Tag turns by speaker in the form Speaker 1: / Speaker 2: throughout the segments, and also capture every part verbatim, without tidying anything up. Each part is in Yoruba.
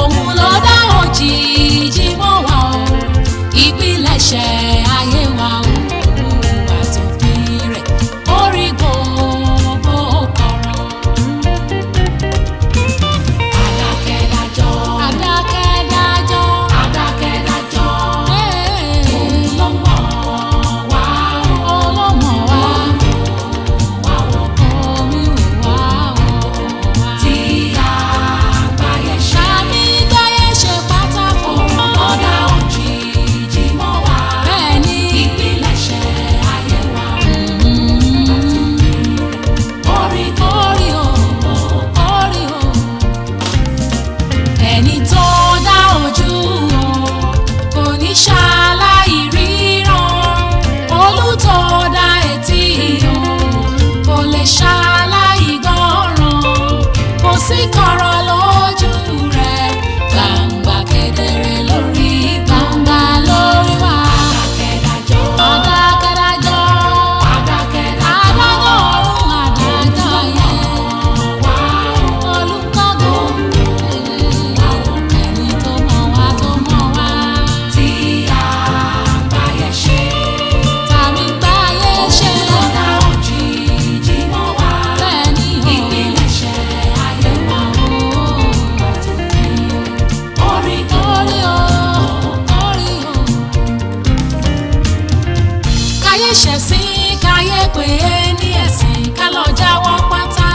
Speaker 1: òun ló dá òjìji mọ́ wa o ìpilẹ̀ṣẹ̀ ayé wa o àtòpin rẹ̀ orí gbogbo kọ̀rọ̀. Adákẹ́dájọ́ adákẹ́dájọ́ adákẹ́dájọ́ òun ló mọ̀ wá o ló mọ̀ wá wá wò omi wò wá o tí àgbáyé ṣe. Sàmì gbáyé ṣe pátákó ọ̀dà òjìji mọ́ wá bẹ́ẹ̀ ni ìpilẹ̀ṣẹ̀ ayé wa orí orí o orí o ẹni tó dá ojú o kò ní ṣaláì ríran olùtọ́ dá etí o kò lè ṣaláì gbọ́ràn kò sí kọ̀rọ̀ lójú rẹ̀ gbangba kedere lórí gbangba lórí wa. Adákẹ́dájọ́ adákẹ́dájọ́ adákẹ́dájọ́ adájọ́ ọ̀run adájọ́ yẹn wá olùkọ́gò ẹni tó mọ̀ wá tó mọ̀ wá tí àgbáyé ṣe. Tàbí gbáyé ṣe lọ́dà òjìji mọ́ wá bẹ́ẹ̀ ni ìpilẹ̀ṣẹ̀ ayé wa orí orí o orí o. Káyé ṣẹ̀sìn káyé pé ní ẹ̀sìn ká lọ jáwọ́ pátá.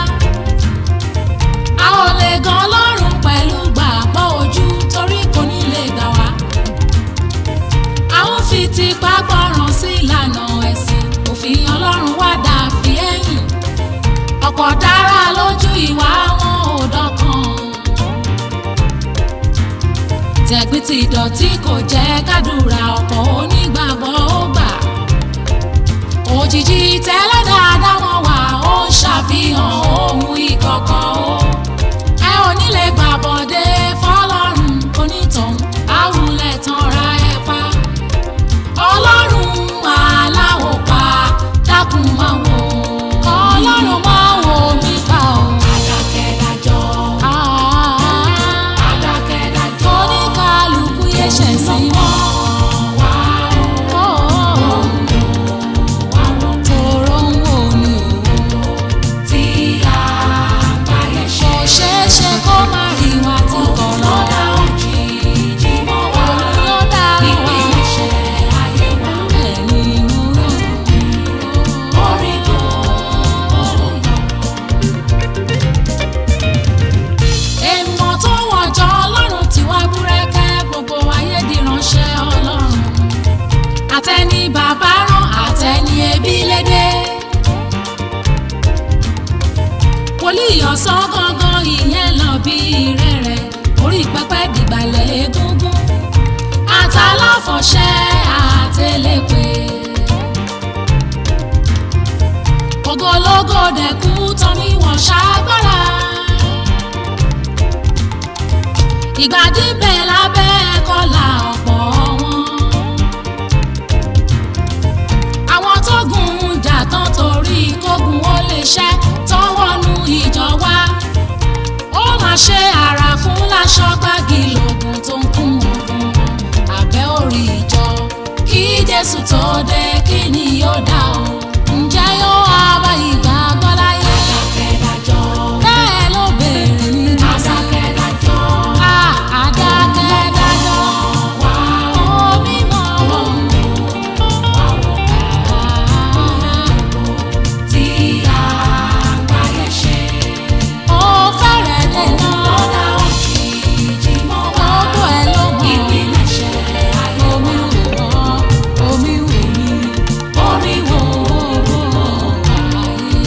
Speaker 1: A ò lè gan Ọlọ́run pẹ̀lú gbàgbọ́ ojú torí kò ní lè gbà wá. A ó fi tipá gbọ́ràn sí ìlànà ẹ̀sìn òfin Ọlọ́run wá dà fi ẹ̀yìn. Ọ̀pọ̀ dára lójú ìwà wọn ò dọ́kan. Tẹ̀gbìn ti ìdọ̀tí kò jẹ́ kádùrà ọ̀pọ̀ onígbàgbọ́ ó gbà. Òjìji tẹ́lẹ̀ dáadáa wọn wà ó ń ṣàfihàn ohun ìkọ̀kọ̀ o. Ẹ ò ní lè gbàbọ̀dé fọlọ́run onítọ̀hún àwùlẹ̀ tanra ẹ pa. Ọlọ́run aláwọ̀ pa dákun máa wò ó. Ọlọ́run máa wò mí pa o. Adákẹ́dájọ́ adákẹ́dájọ́ oníkàlùkù yẹ ṣẹ̀sìn mọ́ wá o. Tòró ń wò mí o tí àgbáyé ṣe. Kò ṣeé ṣe kó má rí wa tí kò lọ́dà òjìji mọ́ wá òun ló dá wa ìpilẹ̀ṣẹ̀ ayé wa ẹni mú rò orí kò orí kò. Èèmọ̀ tó wọ̀jọ́ Ọlọ́run tí wá búrẹ́kẹ́ gbogbo ayé di ránṣẹ́ Ọlọ́run. Àtẹni bàbá rán àtẹni ẹbí lédè. Wòlíì ọ̀sán gangan ìyẹn lọ bí rẹ̀rẹ̀ orí pẹpẹ dìgbàlẹ̀ egúngún. Àtàláfọ̀ṣẹ́ àtẹlẹ́pẹ́. Ògólógó dẹ̀kú tán ni wọ́n ṣàgbára. Ìgbàdí bẹ̀ lábẹ́ kọ́là ọ̀pọ̀ wọn. Àwọn tó gùn jà tán torí kógun ó lè ṣẹ́ tán wọnú ìjọ wa. Ó máa ṣe àràkún láṣọ gbági lògùn tó ń kún ogun wọn. Àbẹ́ orí ìjọ kí Jésù tó dé kí ni yóò dá o. Ǹjẹ́ yóò wá bá ìgbàgbọ́ láyé? Adákẹ́dájọ́ bẹ́ẹ̀ ló béèrè ní adákẹ́dájọ́ adákẹ́dájọ́ wá omi mọ̀ wọ́n wá wọ́n tí àgbáyé ṣe. Ó fẹ́rẹ̀ dé náà lọ́dà òjìji mọ́ wá gbogbo ẹ̀ ló mọ̀ ìpilẹ̀ṣẹ̀ ayé omi wò wọ́n omi wò mí orí wò wò ayé.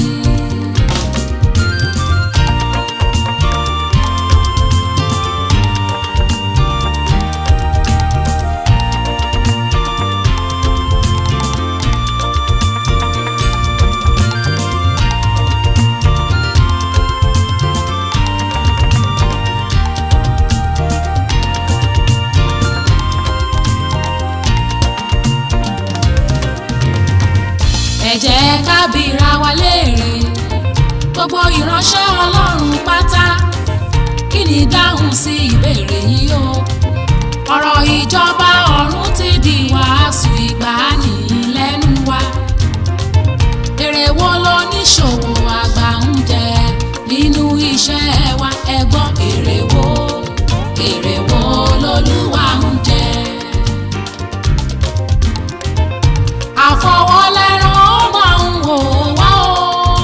Speaker 1: Ẹ jẹ́ ká bira wa léèrè gbogbo ìránṣẹ́ Ọlọ́run pátá kí ni mi dáhùn sí ìbéèrè yìí o. ọ̀rọ̀ ìjọba ọ̀run ti di wàásù ìgbàanì lẹ́nu wa. èrè wo lóníṣòwò àgbà ń jẹ nínú iṣẹ́ wa? ẹ gbọ́, èrè wo èrè wo lolúwa ń jẹ? àfọwọ́lẹ́rán ó máa ń wò wá o,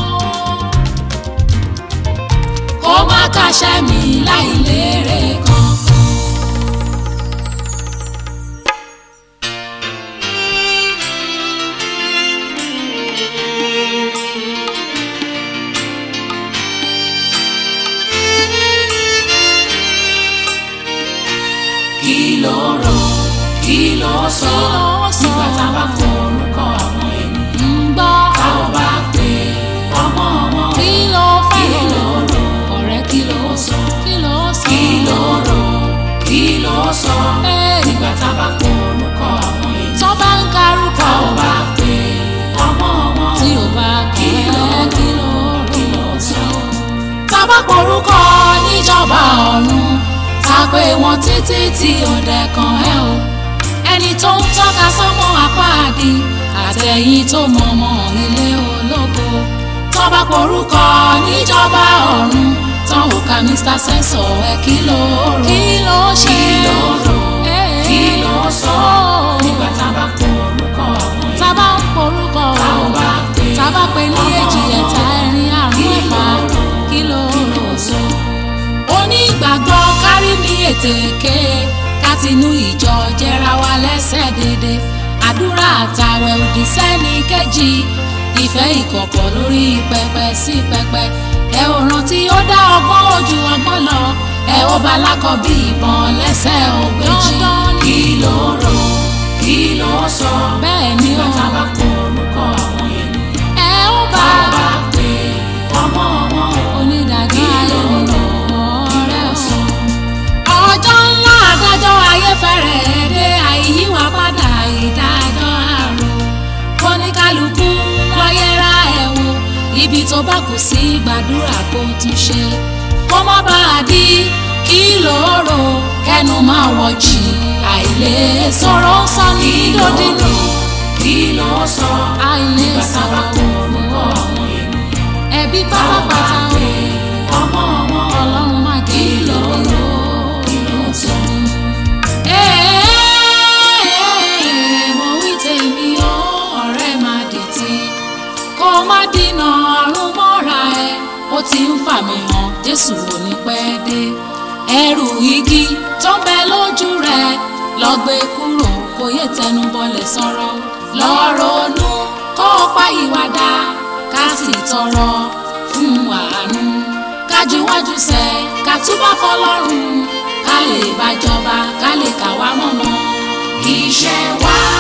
Speaker 1: kó má kàṣẹ́ mi láì lérè kankan. kí ló rò kí ló sọ nígbà tá a bá kọ orúkọ àwọn ènìyàn ń gbọ́ tá ò bá pè ọmọ wọn? kí ló fẹ́ kí ló rò ọ̀rẹ́? kí ló sọ kí ló sọ kí ló rò kí ló sọ nígbà tá a bá kọ orúkọ àwọn ènìyàn tó bá ń karúkọ tá ò bá pè ọmọ wọn? tí ò bá pè kí ló kí ló sọ? tá a bá kọ orúkọ níjọba ọ̀run ta pé wọn títí tí ọ̀dẹ̀ kan ẹ o, ẹni tó ń tọ́ka sọ́mọ àpáàdì àtẹ̀yìn tó mọ̀mọ́ ilé ológo. tó bá porúkọ níjọba ọ̀run tán ò ka Mr. Sensor ẹ kí ló rò kí ló ṣe kí ló rò kí ló sọ nígbà tá a bá porúkọ àwọn èèyàn tá a bá ń porúkọ ọ̀hún tá a bá pè ní èjì ẹ̀ta ẹ̀rin àrún ẹ̀fà kí ló rò sọ? onígbàgbọ́ kárí mi ètèké kátinú ìjọ jẹra wa lẹ́sẹ̀ dédé, àdúrà àtàwẹ̀ òdì sẹ́ni kejì, ìfẹ́ ìkọ̀kọ̀ lórí pẹpẹ sí pẹpẹ. ẹ ò rántí ó dá ọgbọ́n ojú ọgbọ́n lọ, ẹ ó bá lákọ bí ìbọn lẹ́sẹ̀ ògbéjì. kí ló rò kí ló sọ bẹ́ẹ̀ ni ó bá bá kó orúkọ àwọn ènìyàn ẹ ó bá bá pè ọmọ wọn onídàájọ́ ayé mi ọjọ́ ńlá adájọ́ ayé fẹ́rẹ̀ dé, àìyíwá padà ìdájọ́ àrò. kóníkálukú lọ yẹra ẹ̀ wò, ibi tó bá kù sí gbàdúrà kó tún ṣe, kó má bàa di kí ló rò kẹnu máa wọ̀jì àìlè sọ̀rọ̀ sọ ní lódìní. kí ló sọ àìlè sọ̀rọ̀ orúkọ àwọn ènìyàn ẹbí pátápátá ọmọ ọmọ ọlọ́run má jẹ́ kí ló rò. mo wí tèmi o ọ̀rẹ́ má dìtì, kó má dínà ọ̀run mọ́ra ẹ, ó ti ń fà mí hàn Jésù ò ní pẹ́ dé. ẹrù igi tó ń bẹ lójú rẹ lọ gbé kúrò, kó yé tẹnu bọlẹ̀ sọ̀rọ̀. lọ ronú kó pa ìwàdà ká sì tọrọ fún àánú, kájúwájú sẹ ká túbọ̀ fọlọ́run, ká lè bá jọba ká lè kà wá mọ́mọ́ iṣẹ́ wa.